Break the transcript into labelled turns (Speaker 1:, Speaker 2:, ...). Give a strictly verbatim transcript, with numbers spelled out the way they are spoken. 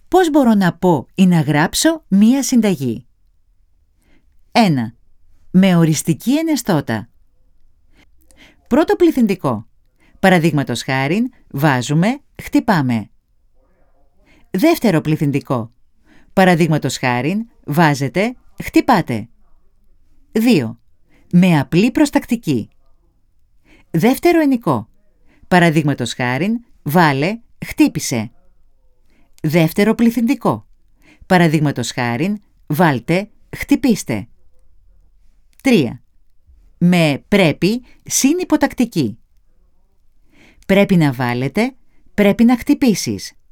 Speaker 1: Πώς μπορώ να πω ή να γράψω μία συνταγή? ένα. Με οριστική ενεστώτα. Πρώτο πληθυντικό. Παραδείγματος χάριν, βάζουμε, χτυπάμε. Δεύτερο πληθυντικό. Παραδείγματος χάριν, βάζετε, χτυπάτε. δύο. Με απλή προστακτική. Δεύτερο ενικό. Παραδείγματος χάριν, βάλε, χτύπησε. Δεύτερο πληθυντικό. Παραδείγματος χάριν, βάλτε, χτυπήστε. τρία. Με πρέπει συν υποτακτική. Πρέπει να βάλετε, πρέπει να χτυπήσεις.